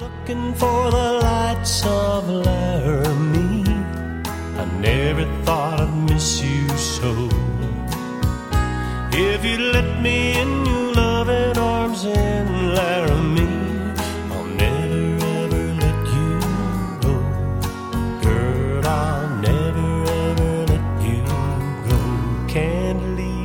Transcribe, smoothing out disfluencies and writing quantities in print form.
Looking for the lights of Laramie. I never thought I'd miss you so. If you let me in your loving arms in Laramie, I'll never ever let you go. Girl, I'll never ever let you go. Can't leave